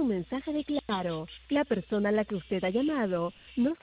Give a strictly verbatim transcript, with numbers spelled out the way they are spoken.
un mensaje de Claro. La persona a la que usted ha llamado no